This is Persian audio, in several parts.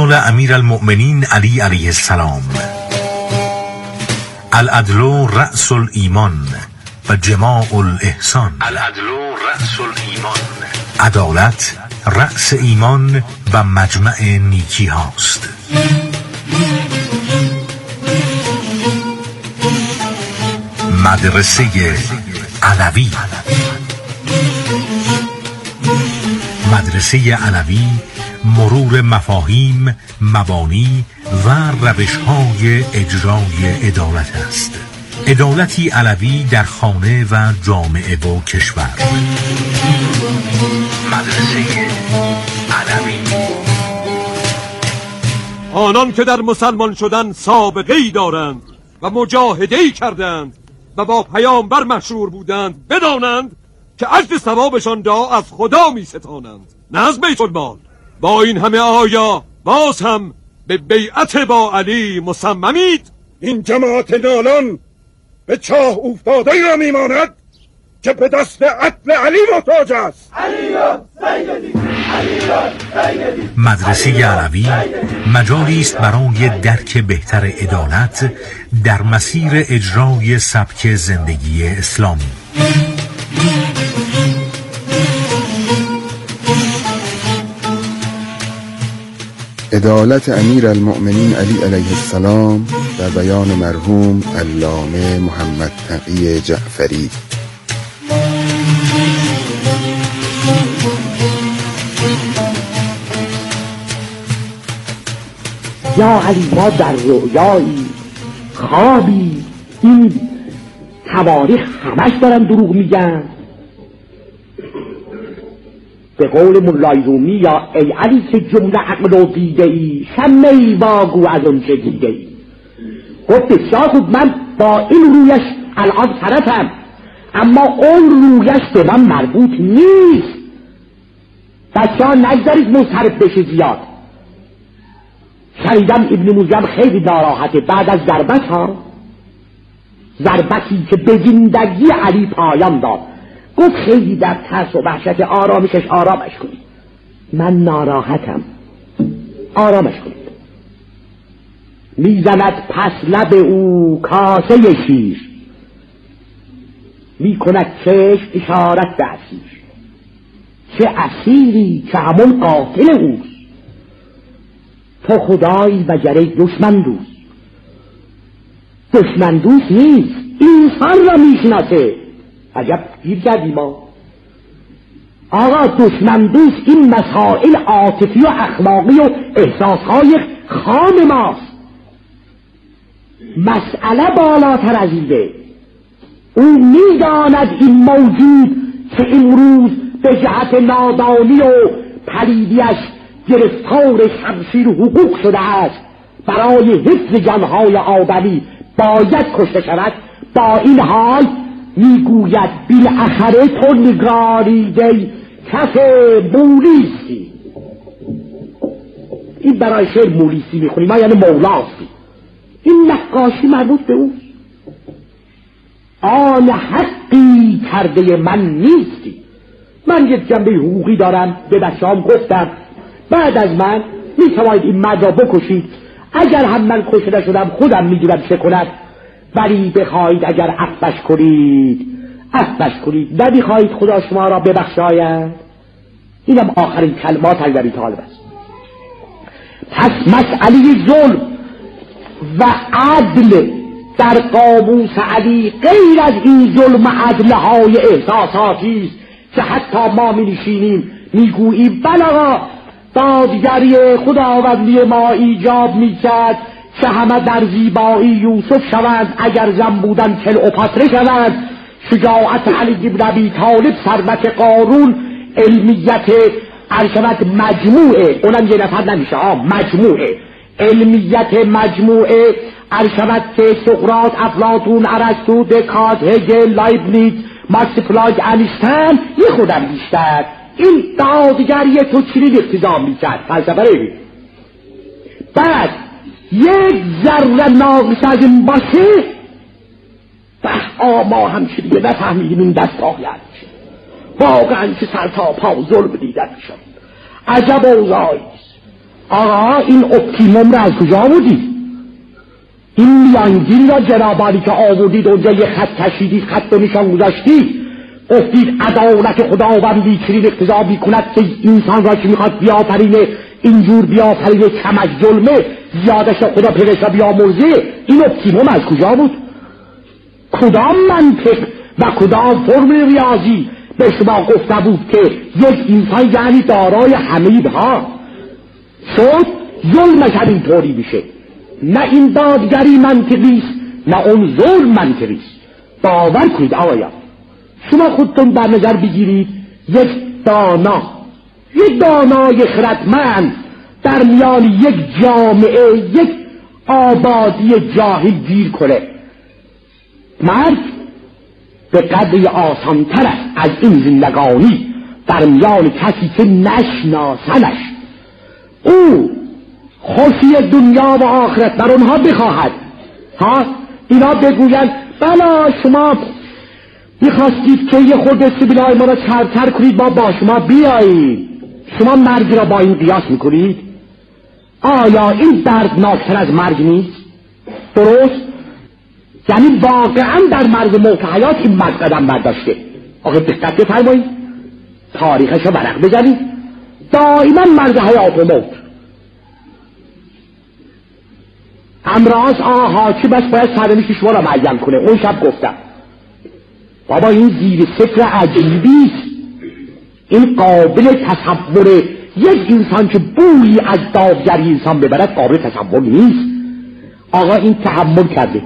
قال امیر المؤمنین علی علیه السلام: العدل رأس الایمان و جماع الاحسان. العدل رأس الایمان، عدالت رأس ایمان و مجمع نیکی هاست. مدرسه علوی. مدرسه علوی مرور مفاهیم، مبانی و روش‌های اجرای عدالت است. عدالتی علوی در خانه و جامعه و کشور. مدرسه علوی. آنان که در مسلمان شدن سابقه‌ای دارند و مجاهده‌ای کردند و با پیامبر مشهور بودند، بدانند که اجر ثوابشان را از خدا می ستانند، نه از بیت المال. با این همه آیا باز هم به بیعت با علی مصممید؟ این جماعت نالان به چاه افتاده را میماند که به دست عدل علی محتاج است. مدرسه علوی مجالی است برای درک بهتر عدالت در مسیر اجرای سبک زندگی اسلامی. عدالت امیر المؤمنین علی علیه السلام در بیان مرحوم علامه محمد تقی جعفری. یا علی، ما در رؤیایی خوابی این تواریخ همش دارن دروغ میگن. به قول مولای رومی: یا ای علی که جمله عقل و دیده ای، شمه‌ای واگو از اون چه دیده ای. خب بسیار خوب، من با این رویش الان طرفم، اما اون رویش به من مربوط نیست. بچه ها نگذارید منصرف بشه زیاد. شنیدم ابن موجم خیلی ناراحته بعد از ضربت ها، ضربتی که به زندگی علی پایان داد. گفت خیلی در ترس و وحشت آرامشش آرامش کنید. من ناراحتم، آرامش کنید. میزند پس لب او کاسه شیر، میکند چشم اشارت به اسیر. چه اسیری که همون قاتل اوست، تو خدایی و جره دشمن دوست. دشمن دوست نیست، انسان را میشناسه. عجب گیر کردیم ما. آقا دشمن دوست این مسائل عاطفی و اخلاقی و احساسهای خام ماست. مسئله بالاتر از اینه. او میداند این موجود که امروز به جهت نادانی و پلیدیش گرفتار شمشیر حقوق شده است، برای حفظ جانهای آدمی باید کشته شود. با این حال میگوید بالاخره تو نگاریده کف مولیستی. این برای شعر مولیستی میخونی، ما یعنی مولاستی. این نقاشی مربوط به اوست. آن حقی کرده من نیستی. من یک جنبه حقوقی دارم، به بچه‌هام گفتم بعد از من میتواید این مرد را بکشید. اگر هم من کشته شدم خودم میدونم چه کنم، ولی بخواید اگر عفوش کنید عفوش کنید، نمیخواید خدا شما را ببخشاید. اینم آخرین کلمات در این طالب است. پس مسئله ظلم و عدل در قاموس علی غیر از این ظلم و عدلهای احساساتی است که حتی ما می نشینیم میگوییم بلغا دادگری خداوندی ما ایجاب میکرد که همه در زیبایی یوسف شوند، اگر زن بودن کلئوپاترا شوند. شجاعت علی بن ابی طالب، ثروت قارون، علمیت ارشد مجموعه، اونم یه نفر نمیشه مجموعه، علمیت مجموعه ارشد که سقراط، افلاطون، ارسطو، دکارت، هگل، لایبنیتز، ماکس پلانک، انیشتین یه خودم بیشتر. این دادگری تو چنین اقتضا میکرد فلسفه رو. بعد یک ذره ناقص از این باشه ما همچنین نفهمیدیم این دست آخیت میشه. واقعا که سر تا پا ظلم دیدن میشد. عجب اوضاعی است. آقا این اپتیموم را از کجا آوردید؟ این میانگین را جنابالی که آوردید اونجا یه خط کشیدید، خط و نشان گذاشتید، گفتید عدالت خداوندی چنین اقتضا میکند که انسان را که میخواد بیافرینه اینجور بیافرینه کم از ظلمه، زیادش خدا پیرش را بیامرزه. این اپتیموم از کجا بود؟ کدام منطق و کدام فرمول ریاضی به شما گفته بود که یک انسان یعنی دارای همه اینها شد ظلمش هم اینطوری میشه؟ نه این دادگری منطقی است نه اون ظلم منطقی است. باور کنید آقایان، شما خودتون در نظر بگیرید یک دانای خردمند در میان یک جامعه، یک آبادی جاهل گیر کنه. مرگ به قدری آسانتر است از این زندگانی در میان کسی که نشناسنش. او خوشی دنیا و آخرت بر اونها بخواهد. اینا بگویند بلا شما میخواستید که یه خورده سبیلای ما را چرتر کنید، ما با شما بیایید. شما مرگ را با این قیاس میکنید؟ آیا این دردناکتر از مرگ نیست؟ درست؟ یعنی واقعا در مرز موت حیات این مرد قدم برداشته. آقا دقت بفرمایید، تاریخش رو ورق بزنید، دائما مرز حیات و موت. امراض حاکم بس باید سرنوشت شما را معین کنه. اون شب گفتم بابا این زیر فکر عجیبی است، این قابل تصور یک انسان که بویی از دادگری انسان ببرد قابل تصور نیست. آقا این تحمل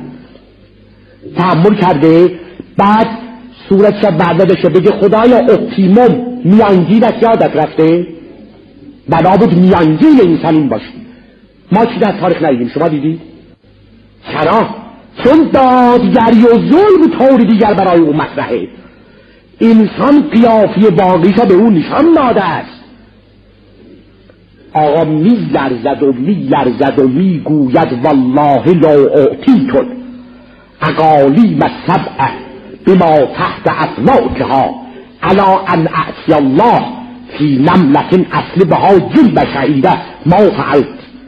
کرده بعد صورتش برداشته بگه خدایا اپتیموم میانگینت یادت رفته؟ بنابود میانگین انسان این باشه. ما چی در تاریخ ندیدیم؟ شما دیدید؟ چرا؟ چون دادگری و ظلم طور دیگر برای او مطرحه. انسان قیافی باقیشا به اون نشان داده است. آقا میلرزد و میگوید والله لا اعطیتون اقالیم السبع بما تحت اطلاقها علا ان اعطی الله فی نملة اصلبها جلب شعیره ما فعلت.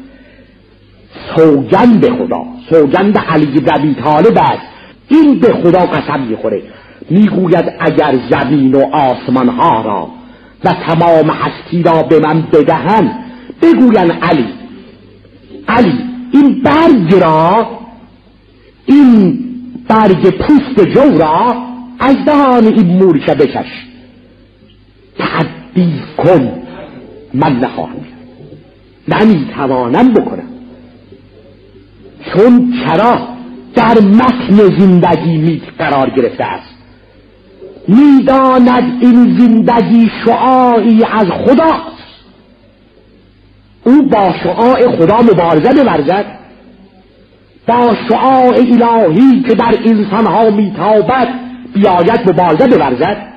سوگند خدا، سوگند علی بن ابی طالب است، این به خدا قسم میخوره، میگوید اگر زمین و آسمان ها را و تمام هستی را به من بدهن، بگوین علی این برگ پوست جو را از دهان این مورچه بکش، تعدیل کن. من نخواهم، نمیتوانم بکنم. چون چرا در متن زندگی قرار گرفته است، میداند این زندگی شعاعی از خداست. او با شعاع خدا مبارزه بورزد، با شعاع الهی که در انسانها میتابد بیاید مبارزه بورزد.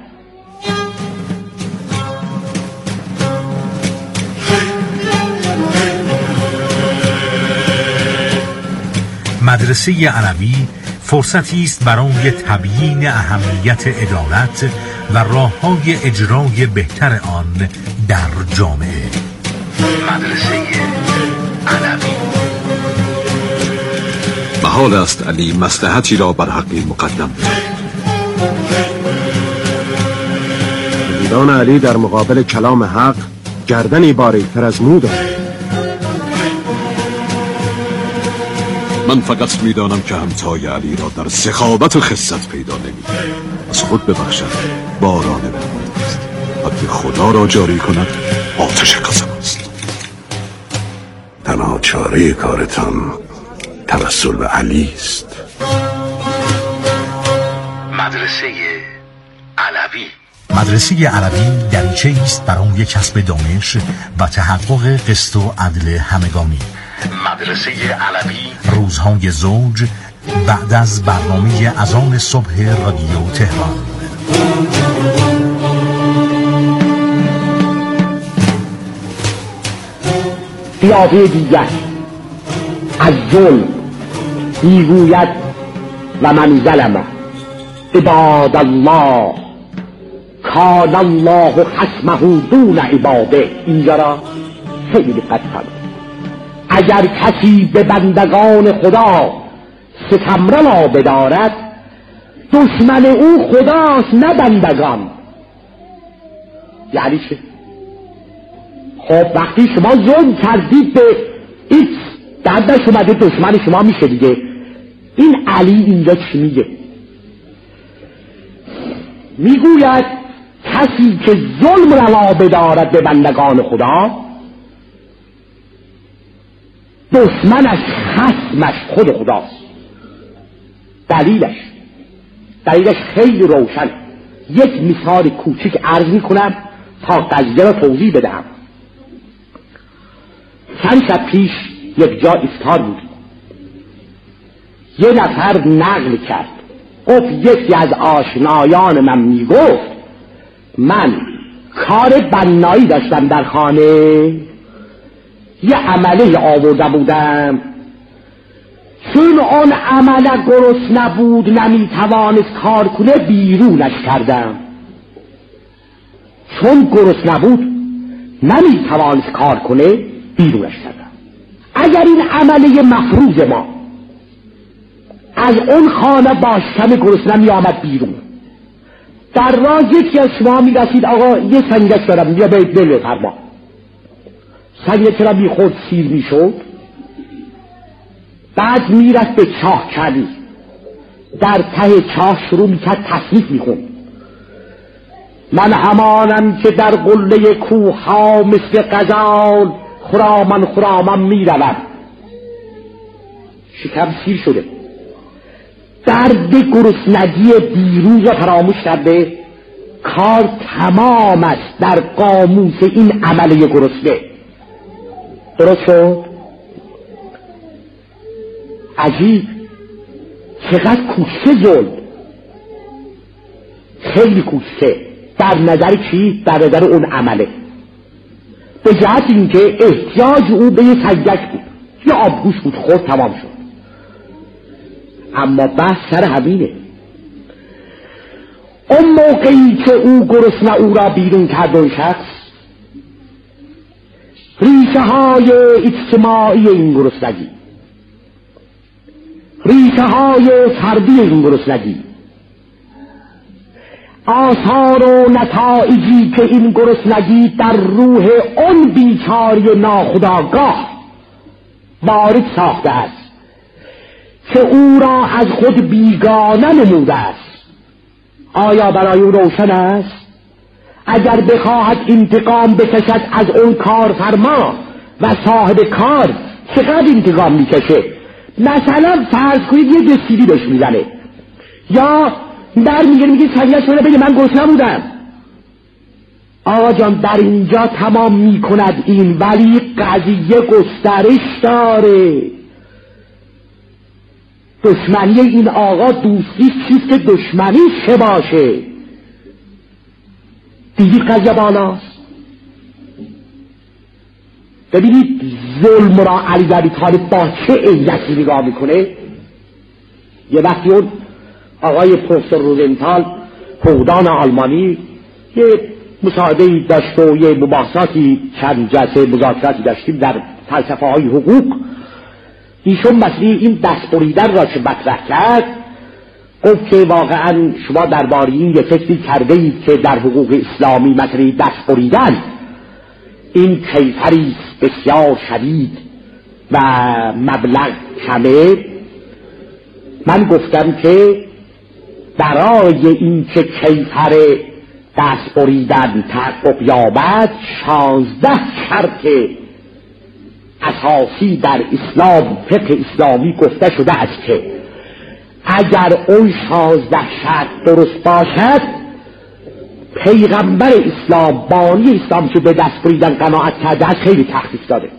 مدرسه علوی فرصتی است برای تبیین اهمیت عدالت و راه‌های اجرای بهتر آن در جامعه. مدرسه علوی. محال است علی مصلحتی را بر حقی مقدم. وجدان علی در مقابل کلام حق گردنی باریک‌تر از مو دارد. من فقط میدانم که همتای علی را در سخاوت و خست پیدا نمید. از خود ببخشد باران رحمت است، حد خدا را جاری کند آتش قسم است. تنها چاره کارتان توسل به علی است. مدرسه علوی. مدرسه علوی دریچه است برای کسب دانش و تحقق قسط و عدل همگانی. مدرسه علوی روزهای زوج بعد از برنامه اذان صبح رادیو تهران. قیافه دیگر از ظلم میگوید و من ظلم عباد الله کان الله خصمه دون عباده. اینجا را خیلی دقت کنید. اگر کسی به بندگان خدا ستمروا بدارد، دشمن او خداست نه بندگان. یعنی چه؟ خب وقتی شما ظلم کردید به ایکس، دردش اومده دشمن شما میشه دیگه. این علی اینجا چی میگه؟ میگوید کسی که ظلم روا بدارد به بندگان خدا، دشمنش خصمش خود خداست. دلیلش خیلی روشن. یک مثال کوچک عرض میکنم تا قضیه را توضیح بدهم. چند شب پیش یک جا افطار بود. یه نفر نقل کرد، گفت یکی از آشنایان من میگفت من کار بنایی داشتم در خانه، یه عمله آورده بودم، چون اون عمله گرست نبود نمیتوانست کار کنه بیرونش کردم. چون گرست نبود نمیتوانست کار کنه بیرونش کردم. اگر این عمله مفروض ما از اون خانه با شم گرست نمی آمد بیرون، در راه یکی از شما می رسید آقا یه سنگک دارم بیا بید فرما، سنگک را می خورد سیر می شد، بعد می رفت به چاه کردی، در ته چاه شروع می کرد تصنیف می خوند من همانم که در قله کوه ها مثل غزال خرامان می روم. شکم سیر شده، درد گرسنگی دیروز را فراموش کرده، کار تمام است در قاموس این عمله گرسنه. درست شد؟ عجیب، چقدر کوچه ظلم، خیلی کوچه در نظر چی؟ در نظر اون عمله. به جهت اینکه احتیاج او به یه سنگک بود، یه آبگوش بود، خورد تمام شد. اما بحث سر همینه. اون موقعی که او گرسنه او را بیرون کرد اون شخص، ریشه های اجتماعی این گرسنگی، ریشه های فردی این گرسنگی، آثار و نتایجی که این گرسنگی در روح اون بیچاره ناخودآگاه وارد ساخته است که او را از خود بیگانه نموده است. آیا برای او روشن است اگر بخواهد انتقام بکشد از اون کارفرما و صاحب کار چقدر انتقام میکشه؟ مثلا فرض کنید یه دستیری بهش میزنه یا در میگه سریعش کنه بگه من گرسنه بودم. آقا جان در اینجا تمام میکند این، ولی قضیه گسترش داره. دشمنی این آقا دوستی چیست که دشمنی چه باشه؟ دیدید قضیه بالاست. ببینید ظلم را علی در طالب با چه عینکی نگاه میکنه. یه وقتی اون آقای پروفسور روزنتال حقوقدان آلمانی یه مصاحبه‌ای داشت و یه مباحثاتی چند جلسه مذاکراتی داشتیم در فلسفه های حقوق. ایشون مسئله این دست بریدن را که مطرح کرد، گفت که واقعا شما درباره این یه فکری کرده اید که در حقوق اسلامی مسئله دست بریدن این کیفری بسیار شدید و مبلغ کمه. من گفتم که برای این که کیفر دست بریدن تحقق یابد 16 شرط اساسی در اسلام فقه اسلامی گفته شده است که اگر اون 16 شرط درست باشد پیغمبر اسلام بانی اسلام که به دست بریدن قناعت کرده است خیلی تخفیف داده،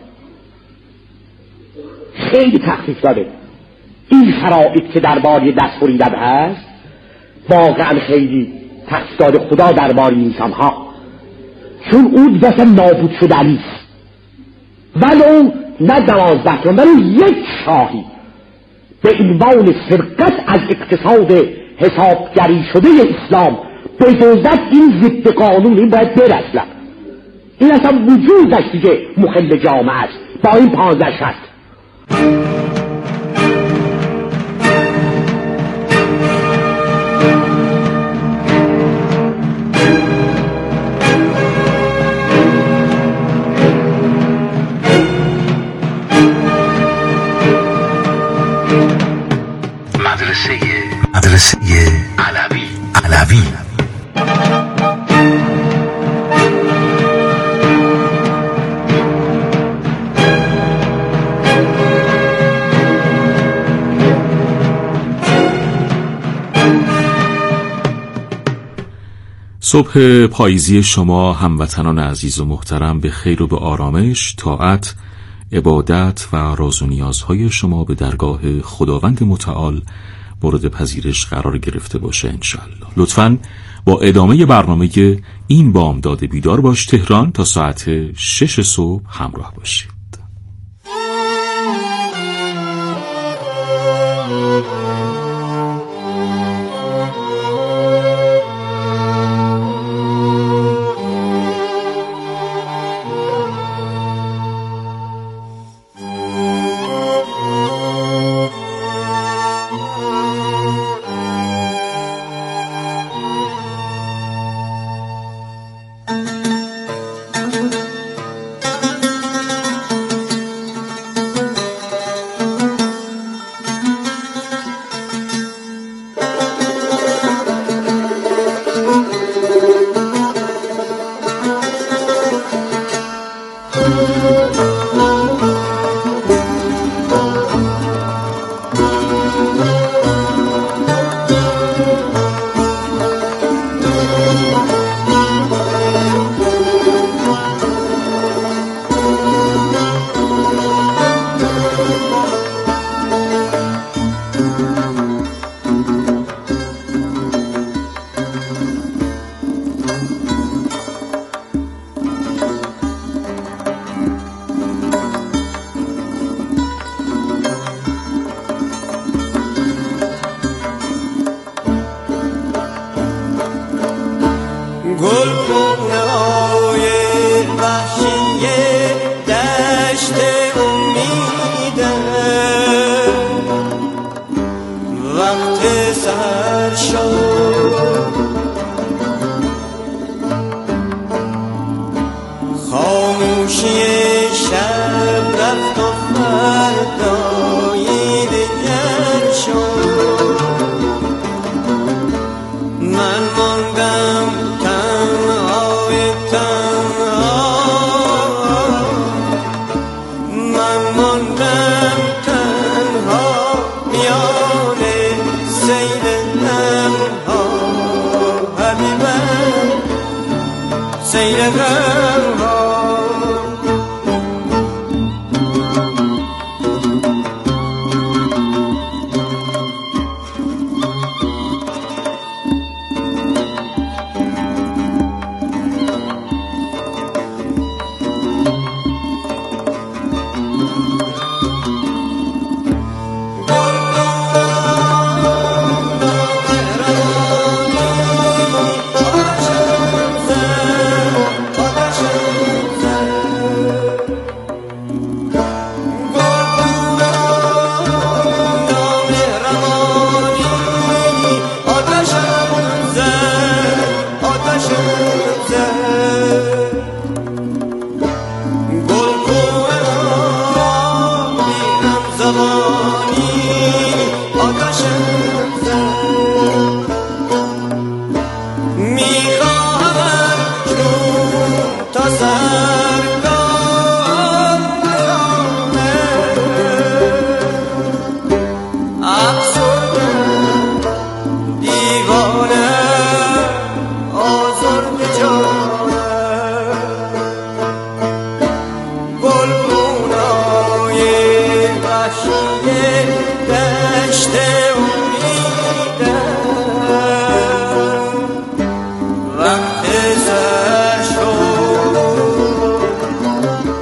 خیلی تخفیف داده. این شرایط که درباره دست بریدن هست واقعا خیلی تخفیف داده خدا درباره انسان ها، چون اون دیگه نابود شدنی است. ولو نه 12 تا ولو یک شاهی به عنوان سرقت از اقتصاد حسابگری شده اسلام بجوزد این ضد قانون، این باید برسلم. این اصلا وجود داشت دیگه مخل جامعه است با این 15 شرط. مدرسه علوی. صبح پاییزی شما هموطنان عزیز و محترم به خیر و به آرامش، طاعت، عبادت و راز و نیازهای شما به درگاه خداوند متعال مورد پذیرش قرار گرفته باشه انشالله. لطفاً با ادامه برنامه این بامداد بیدار باش تهران تا ساعت 6 صبح همراه باشید.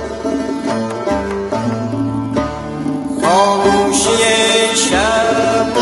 خاموشی شب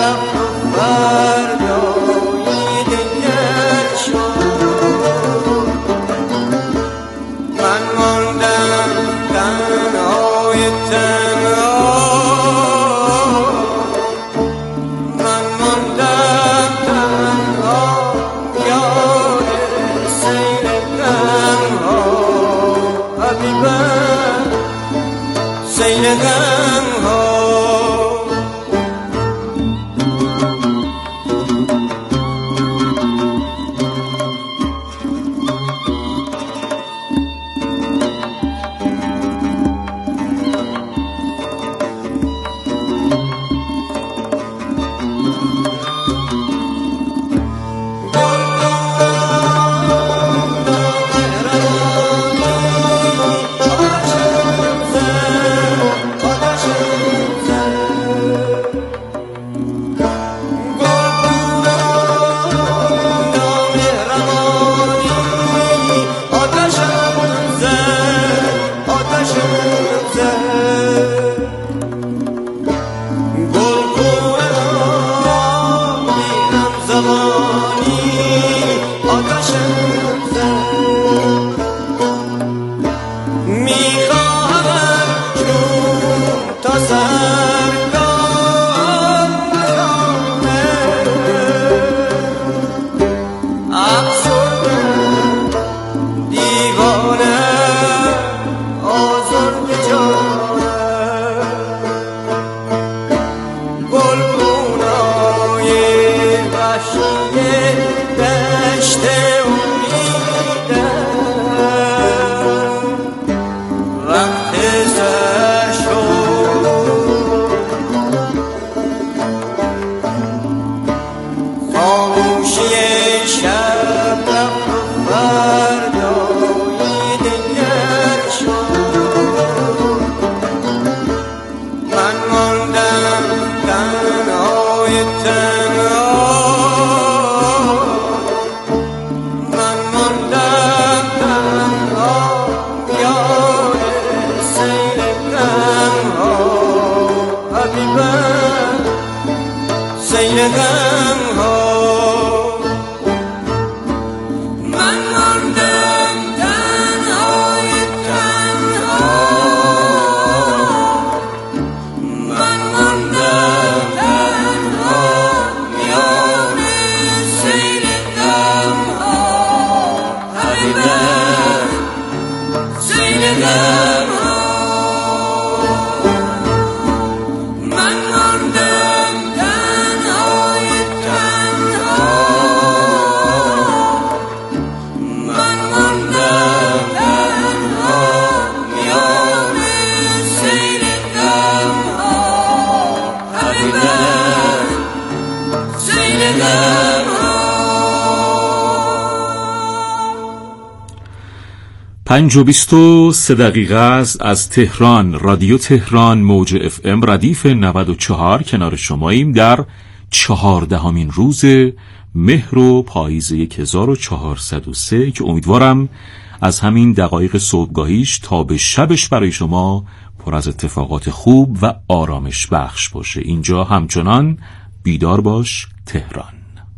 پنج و 23 دقیقه است از تهران. رادیو تهران موج FM ردیف 94 کنار شماییم در 14مین روز مهر و پاییز 1403 که امیدوارم از همین دقایق صبحگاهیش تا به شبش برای شما پر از اتفاقات خوب و آرامش بخش باشه. اینجا همچنان بیدار باش تهران.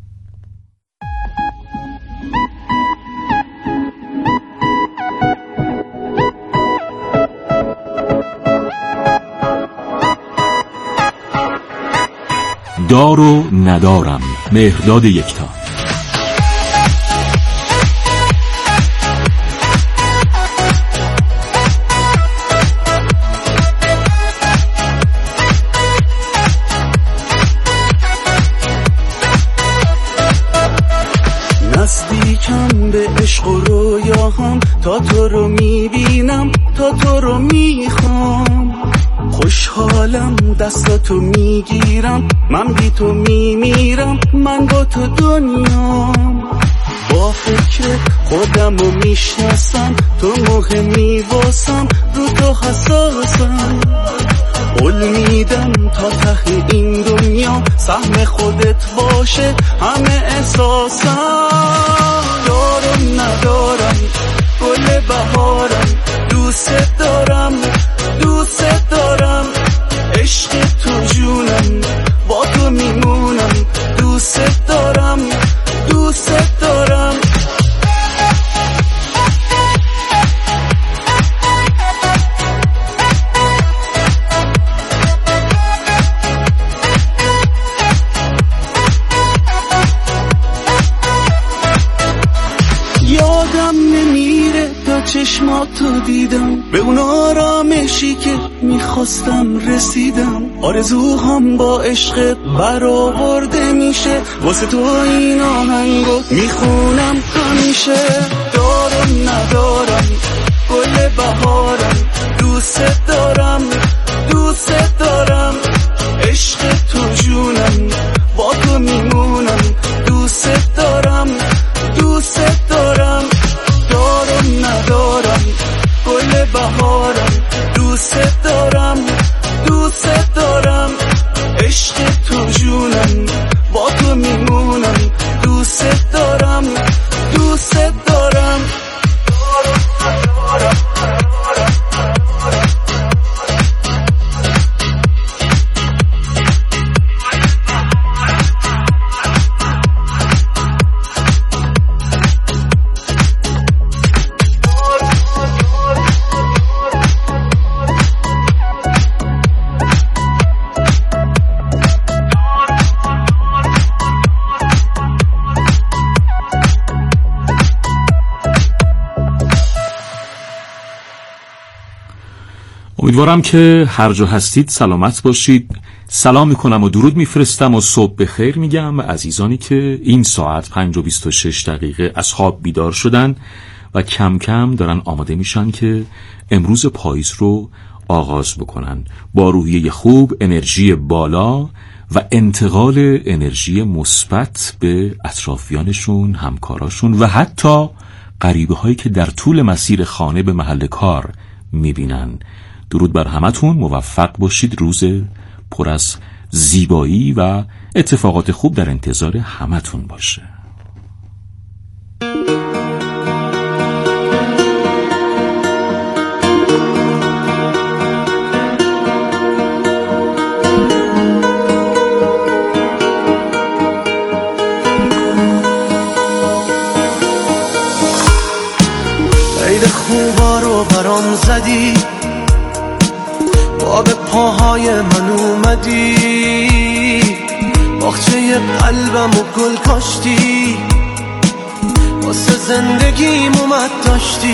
دار و ندارم، مهرداد یکتا. نزدیکم به عشق و رویاهام، تا تو رو میبینم، تا تو رو میخوام. خوشحالم دستاتو میگیرم، من بی تو میمیرم، من با تو دنیام. با فکر خودم رو میشناسم، تو مهمی واسم، رو تو حساسم. قول میدم تا ته این دنیا سهم خودت باشه همه احساسم. دارم ندارم گل بهارم، دوست دارم دوست دارم. عشق تو جونم، با تو میمونم، دوست دارم دوست دارم. یادم نمیره تا چشماتو دیدم، به اون آرامشی که میخواستم رسیدم. آرزوهام با عشقت برآورده میشه، واسه تو این آهنگو میخونم همیشه. دارم ندارم گل بهارم، دوست دارم دوست دارم. عشق تو جونم، با تو میمونم، دوست دارم دوست دارم. دارم ندارم گل بهارم، دوست دارم دوست دارم. عشق تو جونم، با تو میمونم، دوست دارم دوست دارم. امیدوارم که هر جا هستید سلامت باشید. سلام میکنم و درود میفرستم و صبح بخیر میگم عزیزانی که این ساعت 5:26 از خواب بیدار شدن و کم کم دارن آماده میشن که امروز پاییز رو آغاز بکنن با روحیه خوب، انرژی بالا و انتقال انرژی مثبت به اطرافیانشون، همکاراشون و حتی غریبه هایی که در طول مسیر خانه به محل کار میبینن. درود بر همتون، موفق باشید، روز پر از زیبایی و اتفاقات خوب در انتظار همتون باشه. عید خوبا رو برام زدی، با به پاهای من اومدی، باغچه قلبم و گل کاشتی، واسه زندگیم اومد داشتی،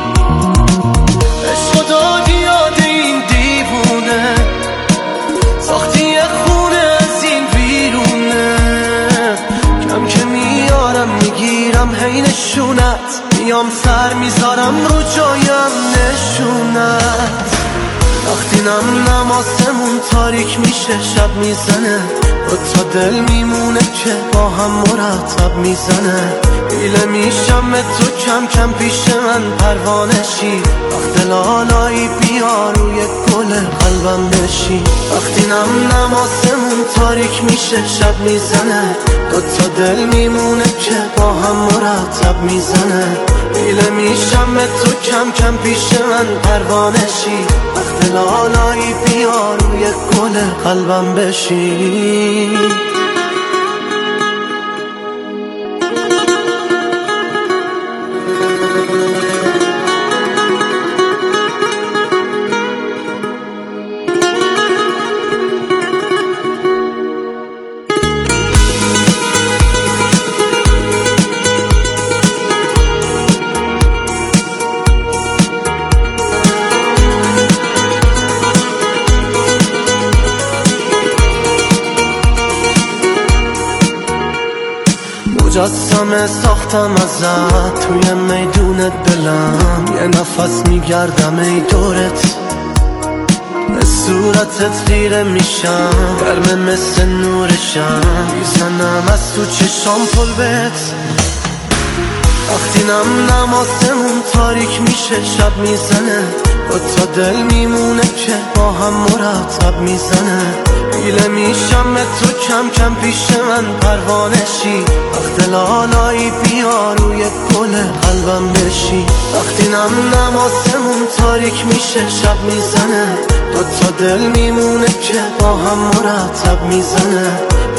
عشق دادی یاد این دیوونه، ساختی یه خونه از این بیرونه، کم که میارم میگیرم هی نشونت، میام سر میذارم رو جایم نشونت، وقتی نماسمون تاریک میشه شب میزنه، با تا دل میمونه که با هم مرتب میزنه، ایله میشم تو کم کم پیش من پروانشی، وقت لالایی بیا روی گل قلبم بشی، وقتی نماسمون تاریک میشه شب میزنه، دو تا دل میمونه که با هم مرتب میزنه، ایله میشم تو کم کم پیش من پروانشی، وقت لالایی بیا روی گل قلبم بشی. مجسمه ساختم ازت توی میدونت دلم، یه نفس میگردم ای دورت، به صورتت خیره میشم، گرمه مثل نورشم، میزنم از تو چشام پلبت، وقتی نماسمون تاریک میشه شب میزنه، با تا دل میمونه که با هم مرتب میزنه، ایله میشم تو کم کم پیش من پروانشی، وقت لالایی بیا روی گل قلبم بشی، وقتی نماسمون تاریک میشه شب میزنه، دو تا دل میمونه که با هم مرتب میزنه،